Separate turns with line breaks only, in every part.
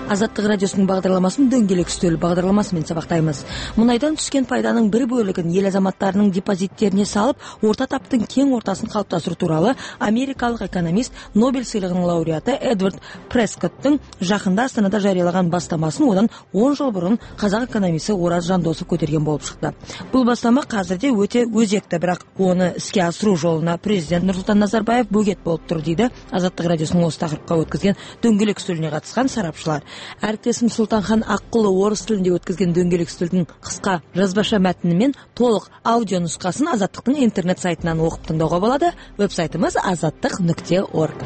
Азаттық радиосының бағдарламасын дөңгелек үстел бағдарламасымен сабақтаймыз. Мұнайдан түскен пайданың бір бөлігін ел азаматтарының депозиттеріне салып, орта таптың кең ортасын қалыптастыру туралы америкалық экономист, Нобель сыйлығының лауреаты Эдвард Прескоттың жақында Астанада жариялаған бастамасын одан 10 жыл бұрын қазақ экономисі Ораз Жандосов көтерген болып шықты. Бұл бастама қазірде өте өзекті, бірақ оны іске асыру жолына президент Нұрсұлтан Назарбаев бөгет болып тұр дейді Азаттық радиосының осы тақырыпқа өткізген дөңгелек үстеліне қатысқан сарапшылар. Әріптесім Сұлтанхан Аққұлы орыс тілінде өткізген дөңгелек үстелдің қысқа жазбаша мәтіні мен толық аудио нұсқасын Азаттықтың интернет сайтынан оқып тыңдауға болады. Веб-сайтымыз azаттық.org.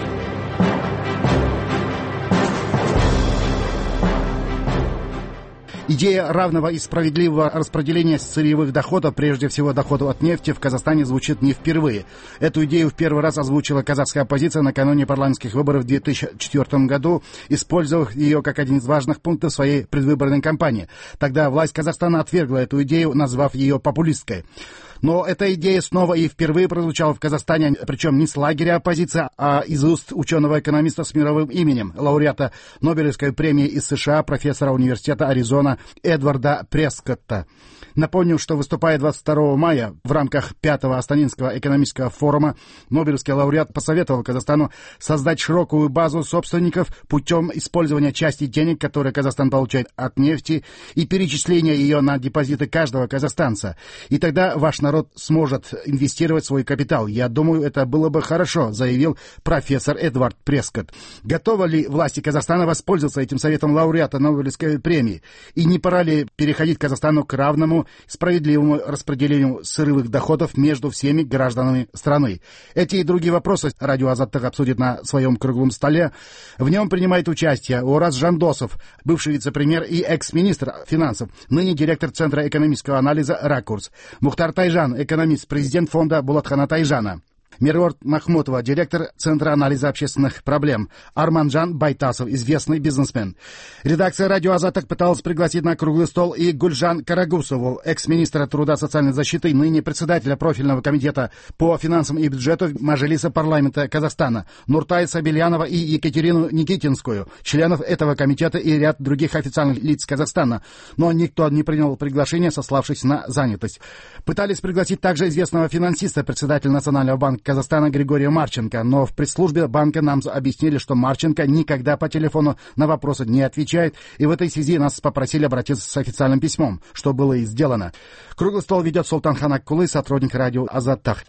Идея равного и справедливого распределения сырьевых доходов, прежде всего доходов от нефти, в Казахстане звучит не впервые. Эту идею в первый раз озвучила казахская оппозиция накануне парламентских выборов в 2004 году, использовав ее как один из важных пунктов своей предвыборной кампании. Тогда власть Казахстана отвергла эту идею, назвав ее популистской. Но эта идея снова и впервые прозвучала в Казахстане, причем не с лагеря оппозиции, а из уст ученого-экономиста с мировым именем, лауреата Нобелевской премии из США, профессора университета Аризона Эдварда Прескотта. Напомню, что выступая 22 мая в рамках 5-го Астанинского экономического форума, Нобелевский лауреат посоветовал Казахстану создать широкую базу собственников путем использования части денег, которые Казахстан получает от нефти, и перечисления ее на депозиты каждого казахстанца. И тогда ваш народ сможет инвестировать свой капитал. Я думаю, это было бы хорошо, заявил профессор Эдвард Прескотт. Готовы ли власти Казахстана воспользоваться этим советом лауреата Нобелевской премии? И не пора ли переходить Казахстану к равному, справедливому распределению сырьевых доходов между всеми гражданами страны? Эти и другие вопросы радио Азаттық обсудит на своем круглом столе. В нем принимает участие Ораз Жандосов, бывший вице-премьер и экс-министр финансов, ныне директор Центра экономического анализа «Ракурс», Мухтар Тайжан, экономист, президент фонда Булатхана Тайжана, Меруарт Махмутова, директор Центра анализа общественных проблем, Арманжан Байтасов, известный бизнесмен. Редакция радио Азаттық пыталась пригласить на круглый стол и Гульжан Карагусову, экс-министра труда и социальной защиты, ныне председателя профильного комитета по финансам и бюджету Мажилиса парламента Казахстана, Нуртай Сабельянова и Екатерину Никитинскую, членов этого комитета и ряд других официальных лиц Казахстана. Но никто не принял приглашение, сославшись на занятость. Пытались пригласить также известного финансиста, председателя Национального банка Казахстана Григория Марченко, но в пресс-службе банка нам объяснили, что Марченко никогда по телефону на вопросы не отвечает, и в этой связи нас попросили обратиться с официальным письмом, что было и сделано. Круглый стол ведет Сұлтанхан Аққұлы, сотрудник радио Азаттық.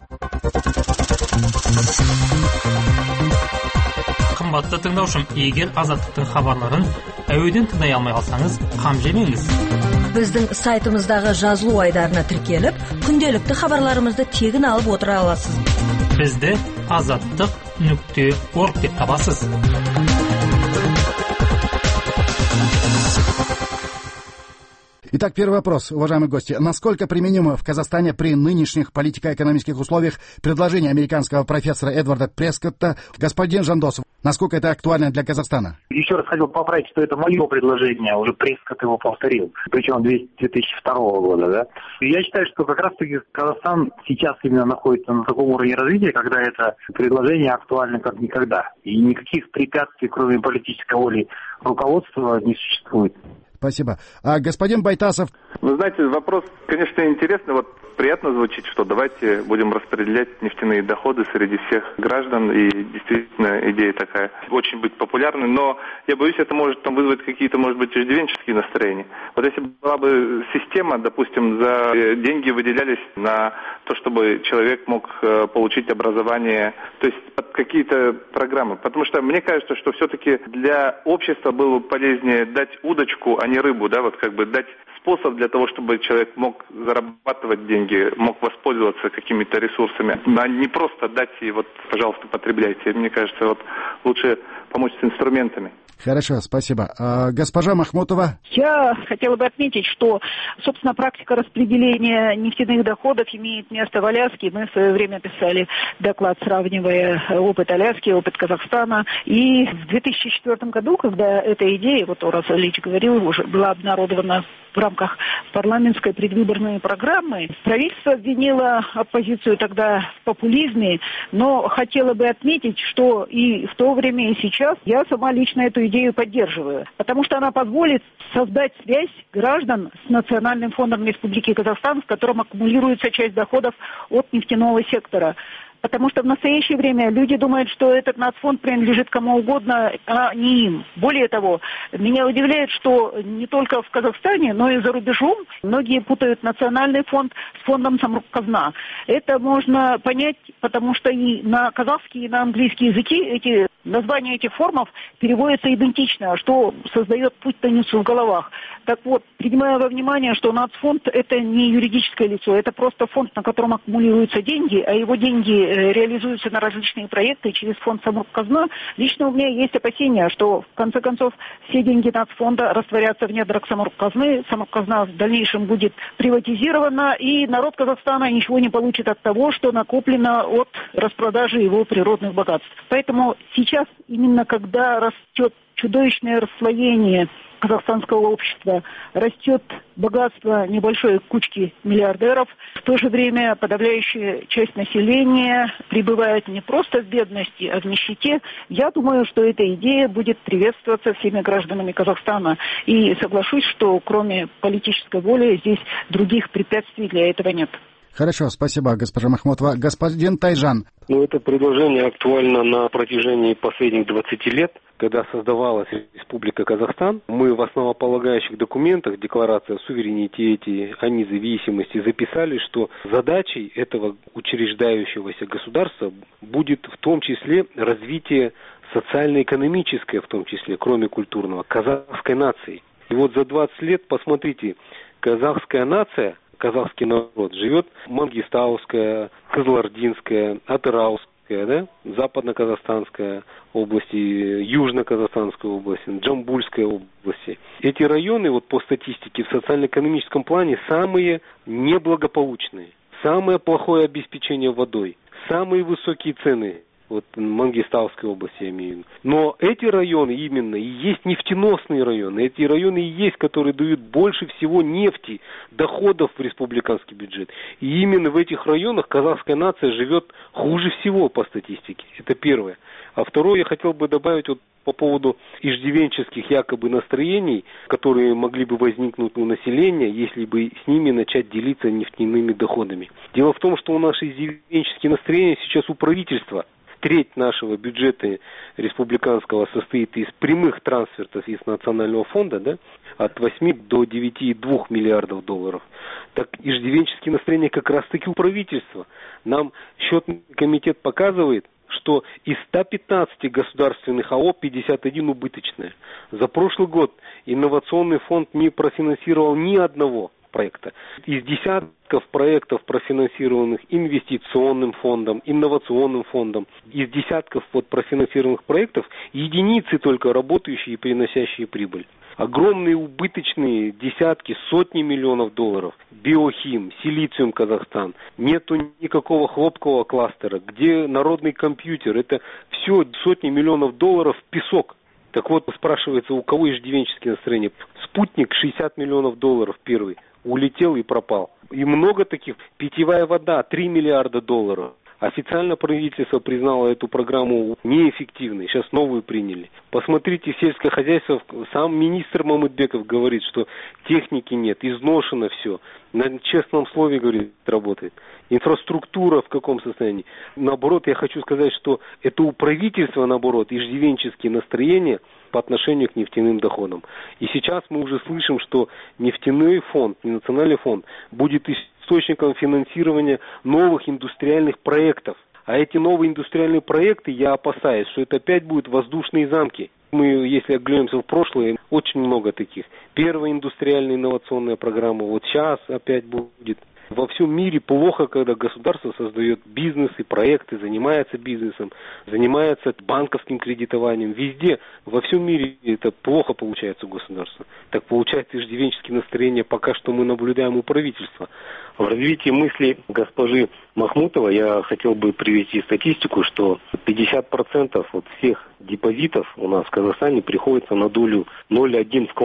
Қымбатты тыңдаушым, егер Азаттықтың хабарларын әуеден тыңдай алмай қалсаңыз, қам жемеңіз.
Біздің сайтымыздағы жазылу айдарына тіркеліп, күнделікті хабарларымызды тегін алып отыра аласыз.
Бізді azаттық.org деп табасыз.
Итак, первый вопрос, уважаемые гости. Насколько применимо в Казахстане при нынешних политико-экономических условиях предложение американского профессора Эдварда Прескотта? Господин Жандосов, насколько это актуально для Казахстана?
Еще раз хотел поправить, что это мое предложение, уже Прескотт его повторил, причем 2002 года. Да? Я считаю, что как раз-таки Казахстан сейчас именно находится на таком уровне развития, когда это предложение актуально как никогда. И никаких препятствий, кроме политической воли руководства, не существует.
Спасибо. А господин Байтасов?
Вы знаете, вопрос, конечно, интересный. Вот приятно звучит, что давайте будем распределять нефтяные доходы среди всех граждан. И действительно идея такая очень быть популярной. Но я боюсь, это может там вызвать какие-то, может быть, иждивенческие настроения. Вот если была бы система, допустим, за деньги выделялись на то, чтобы человек мог получить образование, то есть под какие-то программы. Потому что мне кажется, что все-таки для общества было бы полезнее дать удочку, а не рыбу, да, вот как бы дать способ для того, чтобы человек мог зарабатывать деньги, мог воспользоваться какими-то ресурсами, а не просто дать и вот, пожалуйста, потребляйте. Мне кажется, вот лучше помочь с инструментами.
Хорошо, спасибо. Госпожа Махмутова?
Я хотела бы отметить, что, собственно, практика распределения нефтяных доходов имеет место в Аляске. Мы в свое время писали доклад, сравнивая опыт Аляски, опыт Казахстана. И в 2004 году, когда эта идея, вот Ораз Ильич говорил, уже была обнародована в рамках парламентской предвыборной программы. Правительство обвинило оппозицию тогда в популизме, но хотела бы отметить, что и в то время, и сейчас я сама лично эту идею поддерживаю, потому что она позволит создать связь граждан с Национальным фондом Республики Казахстан, в котором аккумулируется часть доходов от нефтяного сектора. Потому что в настоящее время люди думают, что этот нацфонд принадлежит кому угодно, а не им. Более того, меня удивляет, что не только в Казахстане, но и за рубежом многие путают национальный фонд с фондом Самрұқ-Қазына. Это можно понять, потому что и на казахский, и на английский языки названия этих фондов переводятся идентично, что создает путаницу в головах. Так вот, принимая во внимание, что нацфонд – это не юридическое лицо, это просто фонд, на котором аккумулируются деньги, а его деньги реализуются на различные проекты через фонд Самрұқ-Қазына, лично у меня есть опасения, что в конце концов все деньги нацфонда растворятся в недрах Самрұқ-Қазына, Самрұқ-Қазына в дальнейшем будет приватизирована, и народ Казахстана ничего не получит от того, что накоплено от распродажи его природных богатств. Поэтому сейчас, именно когда растет чудовищное расслоение казахстанского общества, растет богатство небольшой кучки миллиардеров, в то же время подавляющая часть населения пребывает не просто в бедности, а в нищете. Я думаю, что эта идея будет приветствоваться всеми гражданами Казахстана. И соглашусь, что кроме политической воли здесь других препятствий для этого нет.
Хорошо, спасибо, госпожа Махмутова. Господин Тайжан.
Это предложение актуально на протяжении последних 20 лет. Когда создавалась Республика Казахстан, мы в основополагающих документах, декларации о суверенитете, о независимости, записали, что задачей этого учреждающегося государства будет в том числе развитие социально-экономическое, в том числе, кроме культурного, казахской нации. И вот за 20 лет, посмотрите, казахская нация, казахский народ живет Мангистауская, Кызылординская, Атырауская, да? Западно-казахстанская области, Южно-казахстанская область, Джамбульская области. Эти районы, вот по статистике, в социально-экономическом плане самые неблагополучные, самое плохое обеспечение водой, самые высокие цены. Вот Мангистауской области я имею в виду. Но эти районы именно и есть нефтеносные районы. Эти районы и есть, которые дают больше всего нефти, доходов в республиканский бюджет. И именно в этих районах казахская нация живет хуже всего по статистике. Это первое. А второе, я хотел бы добавить вот по поводу иждивенческих якобы настроений, которые могли бы возникнуть у населения, если бы с ними начать делиться нефтяными доходами. Дело в том, что у нас иждивенческие настроения сейчас у правительства. Треть нашего бюджета республиканского состоит из прямых трансфертов из Национального фонда, да, от 8 до 9,2 миллиардов долларов. Так иждивенческие настроения как раз-таки у правительства. Нам счетный комитет показывает, что из 115 государственных АО 51 убыточное. За прошлый год инновационный фонд не профинансировал ни одного проекта. Из десятков проектов, профинансированных инвестиционным фондом, инновационным фондом, из десятков профинансированных проектов, единицы только работающие и приносящие прибыль. Огромные убыточные десятки, сотни миллионов долларов. Биохим, Силициум Казахстан. Нету никакого хлопкового кластера. Где народный компьютер? Это все сотни миллионов долларов в песок. Так вот, спрашивается, у кого иждивенческие настроения? Спутник 60 миллионов долларов первый. Улетел и пропал. И много таких. Питьевая вода 3 миллиарда долларов. Официально правительство признало эту программу неэффективной. Сейчас новую приняли. Посмотрите, сельское хозяйство. Сам министр Мамытбеков говорит, что техники нет, изношено все. На честном слове, говорит, работает. Инфраструктура в каком состоянии? Наоборот, я хочу сказать, что это у правительства, наоборот, иждивенческие настроения по отношению к нефтяным доходам. И сейчас мы уже слышим, что нефтяной фонд, не национальный фонд, будет источником финансирования новых индустриальных проектов. А эти новые индустриальные проекты, я опасаюсь, что это опять будут воздушные замки. Мы, если оглянемся в прошлое, очень много таких. Первая индустриальная инновационная программа, вот сейчас опять будет. Во всем мире плохо, когда государство создает бизнес и проекты, занимается бизнесом, занимается банковским кредитованием. Везде, во всем мире это плохо получается у государства. Так получается иждивенческие настроения пока что мы наблюдаем у правительства. В развитии мысли госпожи Махмутовой я хотел бы привести статистику, что 50% от всех депозитов у нас в Казахстане приходится на долю 0,1 вкладов.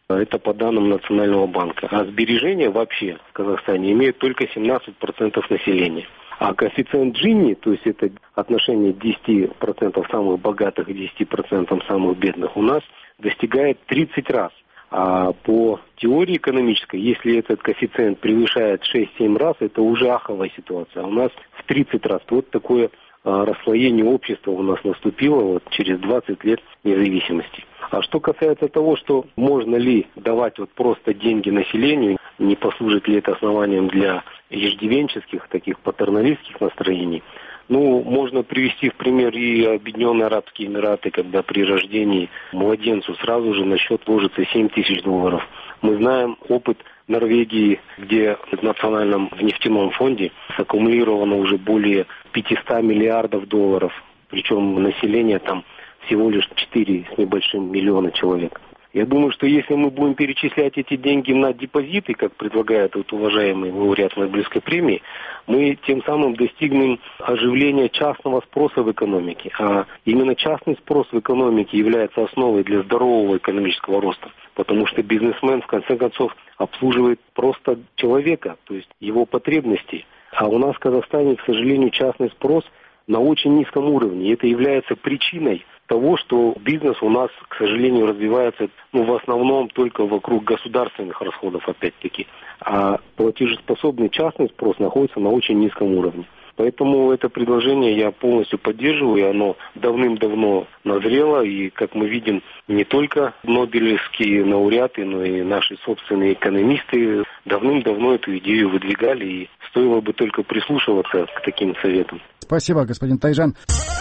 Это по данным Национального банка. А сбережения вообще в Казахстане имеют только 17% населения. А коэффициент Джинни, то есть это отношение 10% самых богатых и 10% самых бедных, у нас достигает 30 раз. А по теории экономической, если этот коэффициент превышает 6-7 раз, это уже аховая ситуация. А у нас в 30 раз. Вот такое расслоение общества у нас наступило вот через 20 лет независимости. А что касается того, что можно ли давать вот просто деньги населению, не послужит ли это основанием для иждивенческих, таких патерналистских настроений, можно привести в пример и Объединенные Арабские Эмираты, когда при рождении младенцу сразу же на счет ложится $7 000. Мы знаем опыт Норвегии, где в национальном нефтяном фонде саккумулировано уже более $500 миллиардов, причем население там всего лишь 4 с небольшим миллиона человек. Я думаю, что если мы будем перечислять эти деньги на депозиты, как предлагает уважаемый лауреат Нобелевской премии, мы тем самым достигнем оживления частного спроса в экономике. А именно частный спрос в экономике является основой для здорового экономического роста. Потому что бизнесмен, в конце концов, обслуживает просто человека, то есть его потребности. А у нас в Казахстане, к сожалению, частный спрос на очень низком уровне. И это является причиной того, что бизнес у нас, к сожалению, развивается в основном только вокруг государственных расходов, опять-таки. А платежеспособный частный спрос находится на очень низком уровне. Поэтому это предложение я полностью поддерживаю, и оно давным-давно назрело. И, как мы видим, не только нобелевские лауреаты, но и наши собственные экономисты давным-давно эту идею выдвигали, и стоило бы только прислушиваться к таким советам.
Спасибо, господин Тайжан.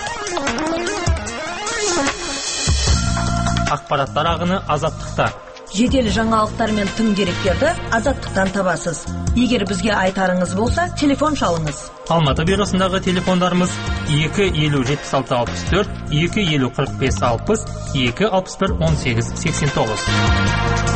Ақпараттар ағыны азаттықта.
Жедел жаңалықтар мен тың деректерді азаттықтан табасыз. Егер бізге айтарыңыз болса, телефон шалыңыз.
Алматы бюросындағы телефондарымыз 250-76-64, 250-45-60, 261-18-89.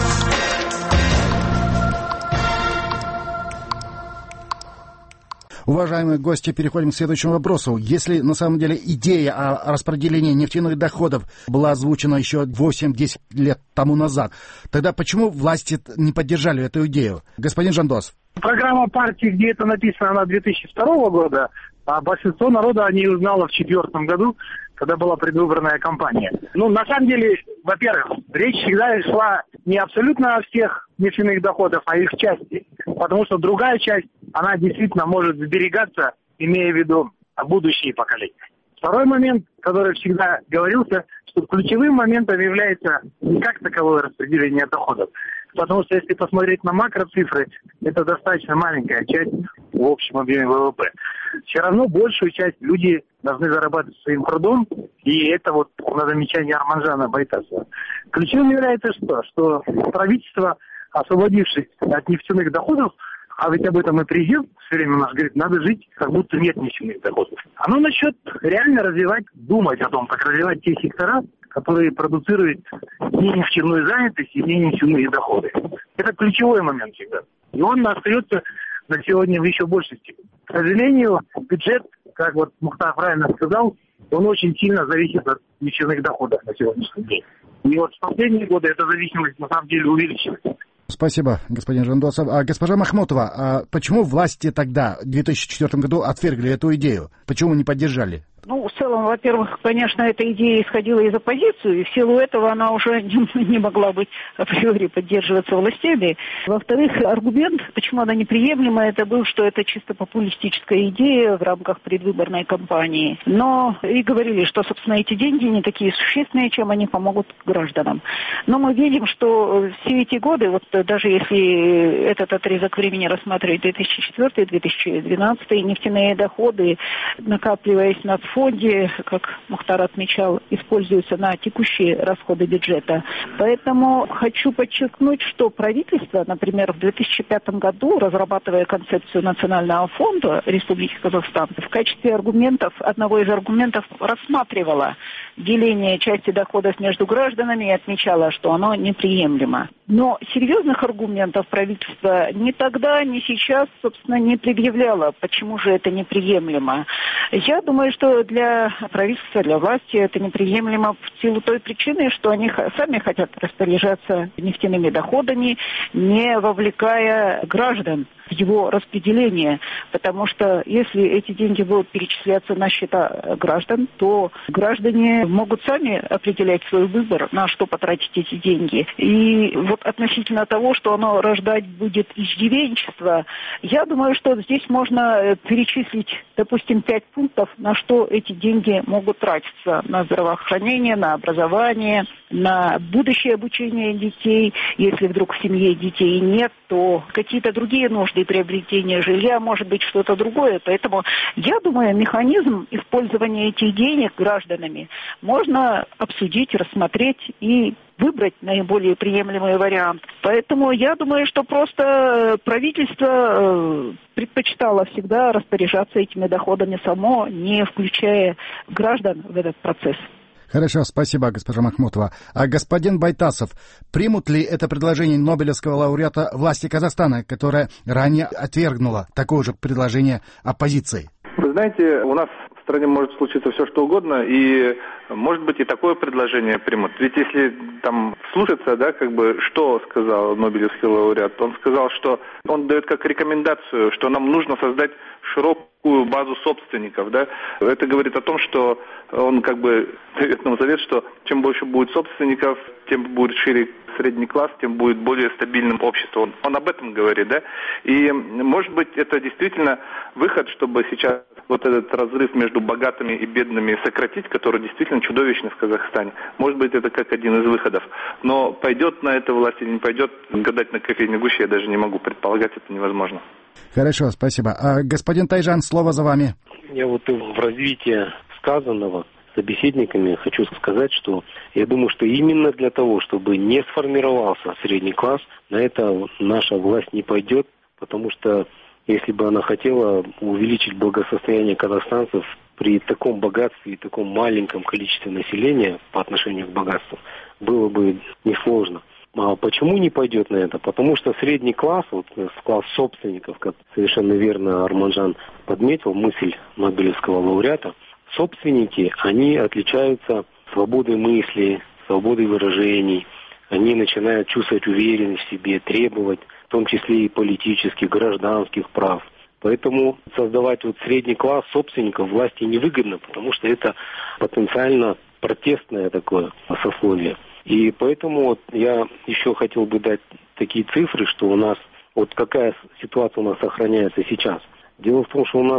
Уважаемые гости, переходим к следующему вопросу. Если на самом деле идея о распределении нефтяных доходов была озвучена еще 8-10 лет тому назад, тогда почему власти не поддержали эту идею? Господин Жандосов.
Программа партии, где это написано, она 2002 года, а большинство народа о ней узнало в 2004 году, когда была предвыборная кампания. На самом деле, во-первых, речь всегда шла не абсолютно о всех нефтяных доходах, а их части. Потому что другая часть, она действительно может сберегаться, имея в виду будущие поколения. Второй момент, который всегда говорился, что ключевым моментом является не как таковое распределение доходов. Потому что если посмотреть на макроцифры, это достаточно маленькая часть в общем объеме ВВП. Все равно большую часть люди должны зарабатывать своим трудом, и это вот на замечание Арманжана Байтасова. Ключевым является что? Что правительство, освободившись от нефтяных доходов, а ведь об этом и президент все время у нас говорит, надо жить, как будто нет нефтяных доходов. Оно начнет реально развивать, думать о том, как развивать те сектора, которые продуцируют не нефтяную занятость и не нефтяные доходы. Это ключевой момент всегда. И он остается на сегодня в еще большей степени. К сожалению, бюджет, как вот Мухтар правильно сказал, он очень сильно зависит от нефтяных доходов на сегодняшний день. И вот в последние годы эта зависимость на самом деле увеличилась.
Спасибо, господин Жандосов. Госпожа Махмутова, почему власти тогда, в 2004 году, отвергли эту идею? Почему не поддержали?
В целом, во-первых, конечно, эта идея исходила из оппозиции, и в силу этого она уже не могла быть априори поддерживаться властями. Во-вторых, аргумент, почему она неприемлема, это был, что это чисто популистическая идея в рамках предвыборной кампании. Но и говорили, что, собственно, эти деньги не такие существенные, чем они помогут гражданам. Но мы видим, что все эти годы, вот даже если этот отрезок времени рассматривать 2004-2012, нефтяные доходы, накапливаясь на фонде, как Мухтар отмечал, используются на текущие расходы бюджета. Поэтому хочу подчеркнуть, что правительство, например, в 2005 году, разрабатывая концепцию Национального фонда Республики Казахстан, в качестве аргументов, одного из аргументов рассматривало деление части доходов между гражданами и отмечала, что оно неприемлемо. Но серьезных аргументов правительство ни тогда, ни сейчас, собственно, не предъявляло, почему же это неприемлемо. Я думаю, что для правительства, для власти это неприемлемо в силу той причины, что они сами хотят распоряжаться нефтяными доходами, не вовлекая граждан в его распределение. Потому что если эти деньги будут перечисляться на счета граждан, то граждане могут сами определять свой выбор, на что потратить эти деньги. И вот относительно того, что оно рождать будет иждивенчество, я думаю, что здесь можно перечислить, допустим, 5 пунктов, на что эти деньги могут тратиться. На здравоохранение, на образование, на будущее обучение детей. Если вдруг в семье детей нет, то какие-то другие нужды, приобретения жилья, может быть, что-то другое. Поэтому я думаю, механизм использования этих денег гражданами можно обсудить, рассмотреть и выбрать наиболее приемлемый вариант. Поэтому я думаю, что просто правительство предпочитало всегда распоряжаться этими доходами само, не включая граждан в этот процесс.
Хорошо, спасибо, госпожа Махмутова. А господин Байтасов, примут ли это предложение Нобелевского лауреата власти Казахстана, которая ранее отвергнула такое же предложение оппозиции?
Вы знаете, у нас в стране может случиться все, что угодно, и, может быть, и такое предложение примут. Ведь если там слушаться, да, как бы, что сказал Нобелевский лауреат, он сказал, что он дает как рекомендацию, что нам нужно создать широкую базу собственников, да. Это говорит о том, что он как бы дает нам совет, что чем больше будет собственников, тем будет шире средний класс, тем будет более стабильным общество. Он об этом говорит, да. И, может быть, это действительно выход, чтобы сейчас вот этот разрыв между богатыми и бедными сократить, который действительно чудовищный в Казахстане. Может быть, это как один из выходов. Но пойдет на это власть или не пойдет, гадать на кофейной гуще я даже не могу предполагать, это невозможно.
Хорошо, спасибо. А господин Тайжан, слово за вами.
Я вот в развитии сказанного собеседниками хочу сказать, что я думаю, что именно для того, чтобы не сформировался средний класс, на это наша власть не пойдет, потому что если бы она хотела увеличить благосостояние казахстанцев при таком богатстве и таком маленьком количестве населения по отношению к богатству, было бы несложно. А почему не пойдет на это? Потому что средний класс, вот класс собственников, как совершенно верно Арманжан подметил, мысль Нобелевского лауреата, собственники, они отличаются свободой мысли, свободой выражений, они начинают чувствовать уверенность в себе, требовать, в том числе и политических, гражданских прав. Поэтому создавать вот средний класс собственников власти невыгодно, потому что это потенциально протестное такое сословие. И поэтому вот я еще хотел бы дать такие цифры, что у нас, вот какая ситуация у нас сохраняется сейчас. Дело в том, что у нас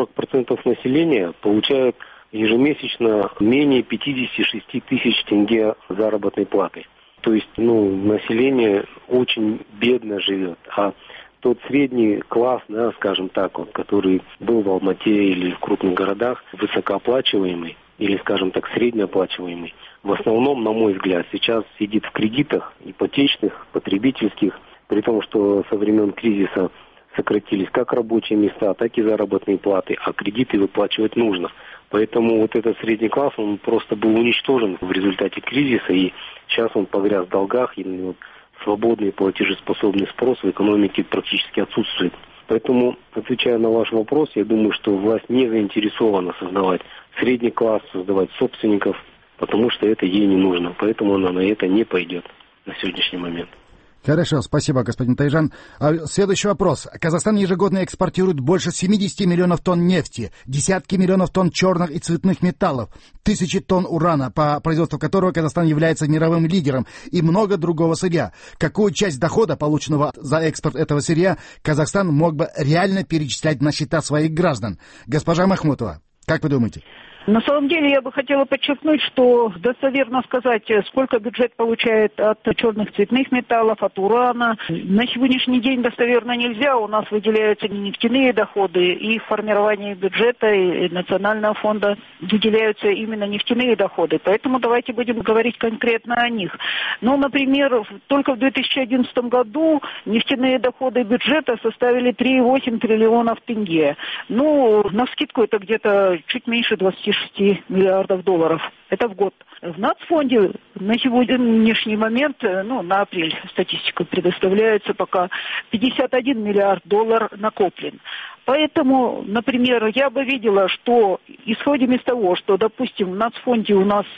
40% населения получают ежемесячно менее 56 тысяч тенге заработной платы. То есть, население очень бедно живет. А тот средний класс, да, скажем так, вот, который был в Алмате или в крупных городах, высокооплачиваемый, или, скажем так, среднеоплачиваемый, в основном, на мой взгляд, сейчас сидит в кредитах ипотечных, потребительских, при том, что со времен кризиса сократились как рабочие места, так и заработные платы, а кредиты выплачивать нужно. Поэтому вот этот средний класс, он просто был уничтожен в результате кризиса, и сейчас он погряз в долгах, и свободный платежеспособный спрос в экономике практически отсутствует. Поэтому, отвечая на ваш вопрос, я думаю, что власть не заинтересована создавать средний класс, создавать собственников, потому что это ей не нужно. Поэтому она на это не пойдет на сегодняшний момент.
Хорошо, спасибо, господин Тайжан. Следующий вопрос. Казахстан ежегодно экспортирует больше 70 миллионов тонн нефти, десятки миллионов тонн черных и цветных металлов, тысячи тонн урана, по производству которого Казахстан является мировым лидером, и много другого сырья. Какую часть дохода, полученного за экспорт этого сырья, Казахстан мог бы реально перечислять на счета своих граждан? Госпожа Махмутова, как вы думаете?
На самом деле я бы хотела подчеркнуть, что достоверно сказать, сколько бюджет получает от черных цветных металлов, от урана, на сегодняшний день достоверно нельзя. У нас выделяются нефтяные доходы, и в формировании бюджета и национального фонда выделяются именно нефтяные доходы. Поэтому давайте будем говорить конкретно о них. Например, только в 2011 году нефтяные доходы бюджета составили 3,8 триллионов тенге. Навскидку это где-то чуть меньше 26 6 миллиардов долларов. Это в год. В нацфонде на сегодняшний момент, на апрель статистика предоставляется пока 51 миллиард долларов накоплен. Поэтому, например, я бы видела, что исходим из того, что, допустим, в нацфонде у нас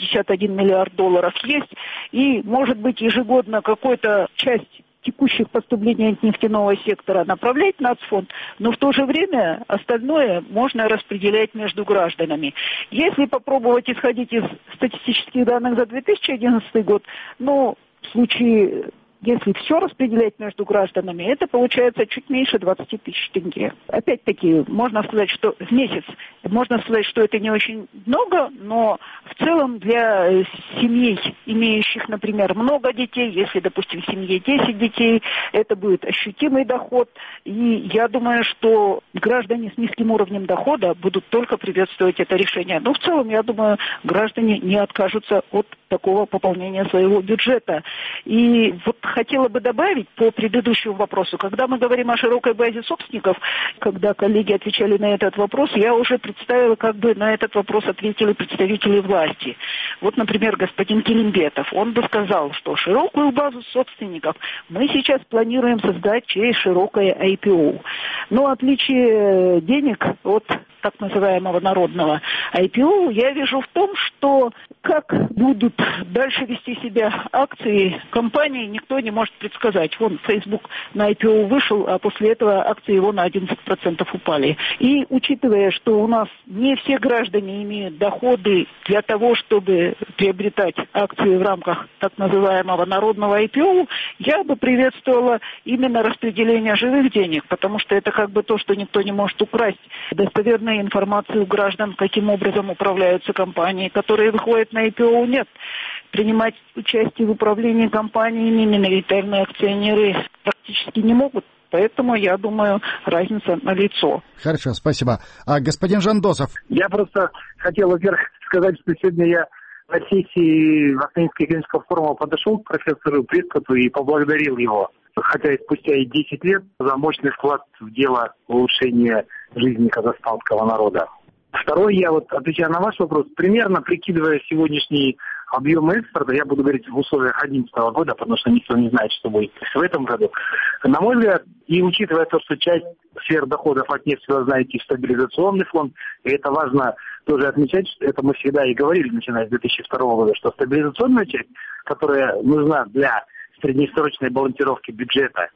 51 миллиард долларов есть, и, может быть, ежегодно какую-то часть текущих поступлений от нефтяного сектора направлять в нацфонд, но в то же время остальное можно распределять между гражданами. Если попробовать исходить из статистических данных за 2011 год, в случае... Если все распределять между гражданами, это получается чуть меньше 20 тысяч тенге. Опять-таки, можно сказать, что в месяц, можно сказать, что это не очень много, но в целом для семей, имеющих, например, много детей, если, допустим, в семье 10 детей, это будет ощутимый доход. И я думаю, что граждане с низким уровнем дохода будут только приветствовать это решение. Но в целом, я думаю, граждане не откажутся от такого пополнения своего бюджета. И вот хотела бы добавить по предыдущему вопросу. Когда мы говорим о широкой базе собственников, когда коллеги отвечали на этот вопрос, я уже представила, как бы на этот вопрос ответили представители власти. Вот, например, господин Келимбетов. Он бы сказал, что широкую базу собственников мы сейчас планируем создать через широкое IPO. Но отличие денег от так называемого народного IPO я вижу в том, что как будут дальше вести себя акции компании, никто не может предсказать. Вон, Facebook на IPO вышел, а после этого акции его на 11% упали. И учитывая, что у нас не все граждане имеют доходы для того, чтобы приобретать акции в рамках так называемого народного IPO, я бы приветствовала именно распределение живых денег, потому что это как бы то, что никто не может украсть. Достоверная информация у граждан, каким образом управляются компании, которые выходят на IPO, нет. Принимать участие в управлении компаниями миноритарные акционеры практически не могут. Поэтому, я думаю, разница налицо.
Хорошо, спасибо. А господин Жандосов?
Я просто хотел, во-первых, сказать, что сегодня я на сессии Астанинского экономического форума подошел к профессору Прескоту и поблагодарил его, хотя и спустя 10 лет, за мощный вклад в дело улучшения жизни казахстанского народа. Второй, я отвечаю на ваш вопрос, примерно прикидывая сегодняшний объем экспорта, я буду говорить в условиях 2011 года, потому что никто не знает, что будет в этом году. На мой взгляд, и учитывая то, что часть сфер доходов от нефти должна идти в стабилизационный фонд, и это важно тоже отмечать, что это мы всегда и говорили, начиная с 2002 года, что стабилизационная часть, которая нужна для среднесрочной балансировки бюджета,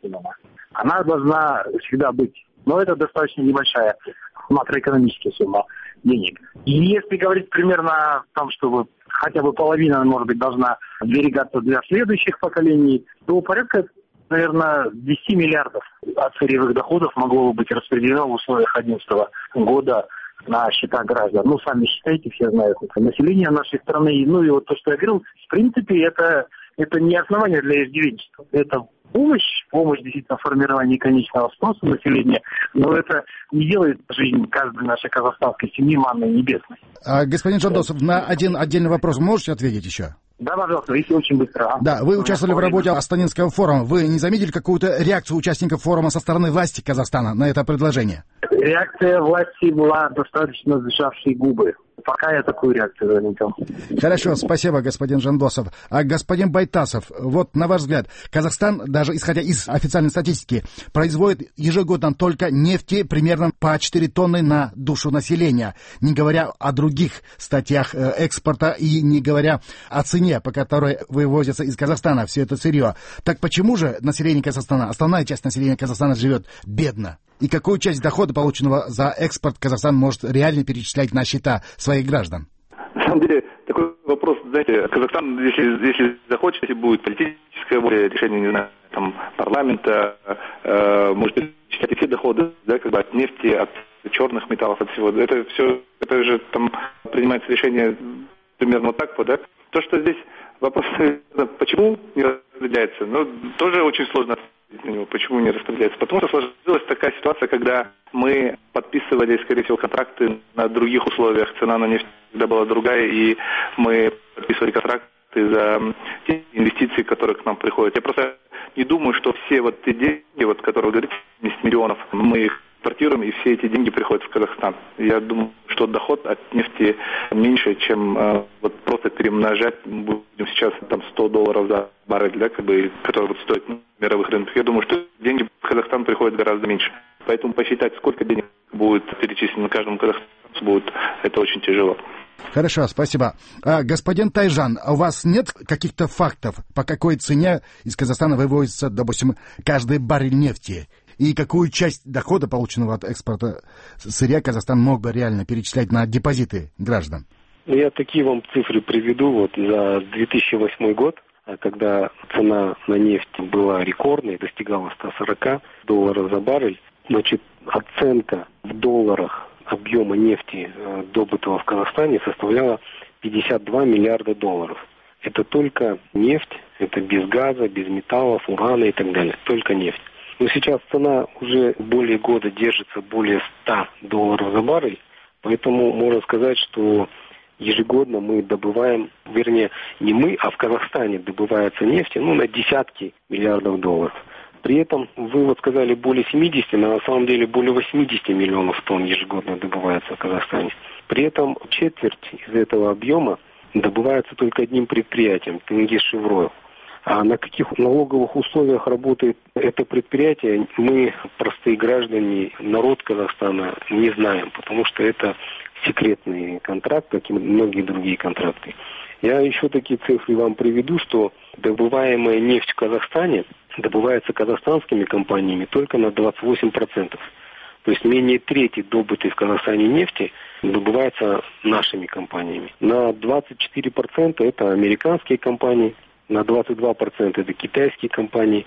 она должна всегда быть. Но это достаточно небольшая макроэкономическая сумма денег. И если говорить примерно о том, что хотя бы половина, может быть, должна сберегаться для следующих поколений, то порядка, наверное, 10 миллиардов от сырьевых доходов могло бы быть распределено в условиях 2011 года на счета граждан. Сами считайте, все знают, это население нашей страны. И вот то, что я говорил, в принципе, это не основание для иждивенчества. Это помощь действительно в формировании конечного спроса населения, но это не делает жизнь каждой нашей казахстанской семьи манной небесной.
Господин Жандосов, на один отдельный вопрос можете ответить еще?
Да, пожалуйста, если очень быстро.
Да, вы участвовали в работе Астанинского форума. Вы не заметили какую-то реакцию участников форума со стороны власти Казахстана на это предложение?
Реакция власти была достаточно сжавшей губы. Пока я такую реакцию заметил.
Хорошо, спасибо, господин Жандосов. А господин Байтасов, на ваш взгляд, Казахстан, даже исходя из официальной статистики, производит ежегодно только нефти примерно по 4 тонны на душу населения, не говоря о других статьях экспорта и не говоря о цене, по которой вывозится из Казахстана все это сырье. Так почему же население Казахстана, основная часть населения Казахстана живет бедно? И какую часть дохода, полученного за экспорт, Казахстан может реально перечислять на счета своих граждан?
На самом деле, такой вопрос, знаете, Казахстан, если захочет, если будет политическое воля, решение, не знаю, парламента, может перечислять все доходы, от нефти, от черных металлов, от всего. Это все, это же принимается решение примерно так, да? То, что здесь вопрос, почему не распределяется, тоже очень сложно на него, почему не распределяется. Потому что сложилась такая ситуация, когда мы подписывали, скорее всего, контракты на других условиях. Цена на нефть всегда была другая, и мы подписывали контракты за те инвестиции, которые к нам приходят. Я просто не думаю, что все те деньги, которые вы говорите, 70 миллионов, мы их экспортируем, и все эти деньги приходят в Казахстан. Я думаю, что доход от нефти меньше, чем вот просто перемножать будем сейчас там $100 за баррель, да, который вот стоит на мировых рынках. Я думаю, что деньги в Казахстан приходят гораздо меньше. Поэтому посчитать, сколько денег будет перечислено каждому казахстанцу, будет это очень тяжело.
Хорошо, спасибо. Господин Тайжан, у вас нет каких-то фактов, по какой цене из Казахстана вывозится, допустим, каждый баррель нефти? И какую часть дохода, полученного от экспорта сырья, Казахстан мог бы реально перечислять на депозиты граждан?
Я такие вам цифры приведу. Вот за 2008 год, когда цена на нефть была рекордной, достигала $140 за баррель, значит, оценка в долларах объема нефти, добытого в Казахстане, составляла $52 миллиарда. Это только нефть, это без газа, без металлов, урана и так далее, только нефть. Но сейчас цена уже более года держится более $100 за баррель, поэтому можно сказать, что ежегодно мы добываем, вернее, не мы, а в Казахстане добывается нефти, на десятки миллиардов долларов. При этом вы вот сказали более 70, но на самом деле более 80 миллионов тонн ежегодно добывается в Казахстане. При этом четверть из этого объема добывается только одним предприятием, Тенгизшевройл. А на каких налоговых условиях работает это предприятие, мы, простые граждане, народ Казахстана, не знаем, потому что это секретный контракт, как и многие другие контракты. Я еще такие цифры вам приведу, что добываемая нефть в Казахстане добывается казахстанскими компаниями только на 28%. То есть менее трети добытой в Казахстане нефти добывается нашими компаниями. На 24% это американские компании, на 22% это китайские компании,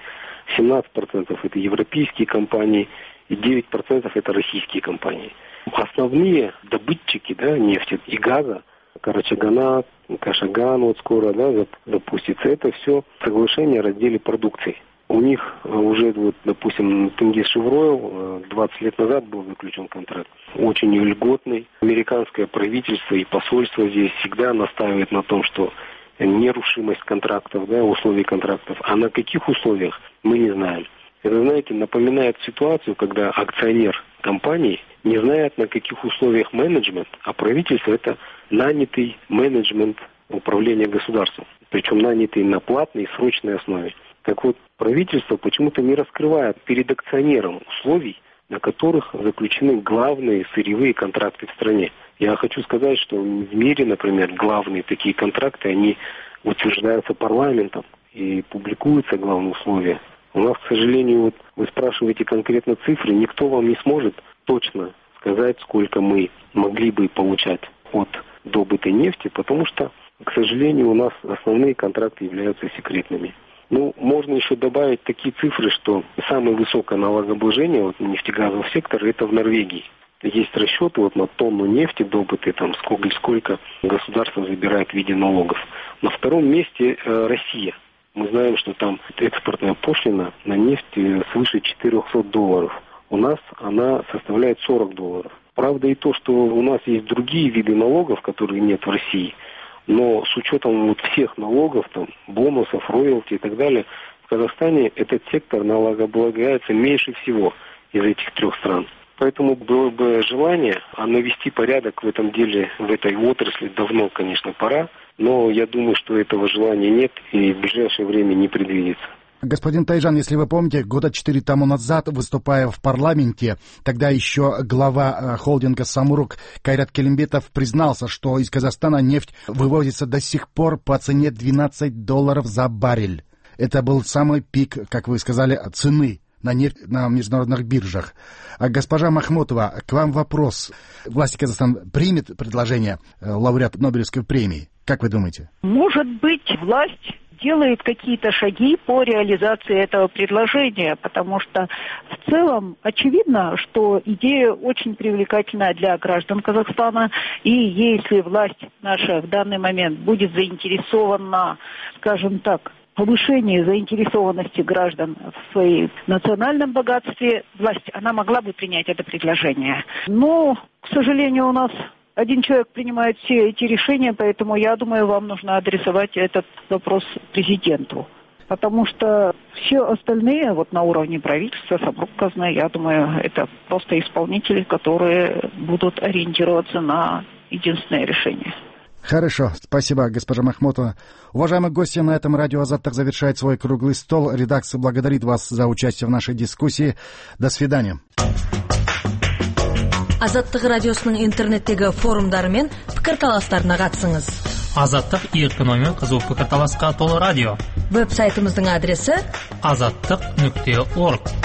17% это европейские компании и 9% это российские компании. Основные добытчики, нефти и газа, Карачаганат, Кашаган вот скоро запустится, это все соглашение о разделе продукции. У них уже, допустим, Тенгизшевройл 20 лет назад был заключен контракт. Очень льготный. Американское правительство и посольство здесь всегда настаивает на том, что нерушимость контрактов, условий контрактов. А на каких условиях, мы не знаем. Это, знаете, напоминает ситуацию, когда акционер компании не знает, на каких условиях менеджмент, а правительство – это нанятый менеджмент управления государством. Причем нанятый на платной и срочной основе. Так вот, правительство почему-то не раскрывает перед акционером условий, на которых заключены главные сырьевые контракты в стране. Я хочу сказать, что в мире, например, главные такие контракты, они утверждаются парламентом и публикуются главные условия. У нас, к сожалению, вы спрашиваете конкретно цифры, никто вам не сможет точно сказать, сколько мы могли бы получать от добытой нефти, потому что, к сожалению, у нас основные контракты являются секретными. Можно еще добавить такие цифры, что самое высокое налогообложение нефтегазового сектора – это в Норвегии. Есть расчеты на тонну нефти добытой, сколько государство забирает в виде налогов. На втором месте Россия. Мы знаем, что там экспортная пошлина на нефть свыше $400. У нас она составляет $40. Правда и то, что у нас есть другие виды налогов, которые нет в России, но с учетом всех налогов, бонусов, роялти и так далее, в Казахстане этот сектор налогооблагается меньше всего из этих трех стран. Поэтому было бы желание навести порядок в этом деле, в этой отрасли давно, конечно, пора, но я думаю, что этого желания нет и в ближайшее время не предвидится.
Господин Тайжан, если вы помните, года 4 тому назад, выступая в парламенте, тогда еще глава холдинга «Самрук» Кайрат Келимбетов признался, что из Казахстана нефть вывозится до сих пор по цене $12 за баррель. Это был самый пик, как вы сказали, цены на нефть на международных биржах. Госпожа Махмутова, к вам вопрос. Власти Казахстана примет предложение лауреата Нобелевской премии? Как вы думаете?
Может быть, власть делает какие-то шаги по реализации этого предложения, потому что в целом очевидно, что идея очень привлекательна для граждан Казахстана, и если власть наша в данный момент будет заинтересована, скажем так, повышение заинтересованности граждан в своем национальном богатстве, власть, она могла бы принять это предложение. Но, к сожалению, у нас один человек принимает все эти решения, поэтому я думаю, вам нужно адресовать этот вопрос президенту. потому что все остальные вот на уровне правительства, Самрукказны, я думаю, это просто исполнители, которые будут ориентироваться на единственное решение.
Хорошо, спасибо, госпожа Махмутова. Уважаемые гости, на этом радио Азаттык завершает свой круглый стол. Редакция благодарит вас за участие в нашей дискуссии. До свидания.
Азаттык радиосунун интернеттеги форумдары мен пикирталастарына катысыңыз.
Азаттык эркиномия кызуу пикирталаска толы радио.
Веб-сайтымыздын адреси
azattik.org.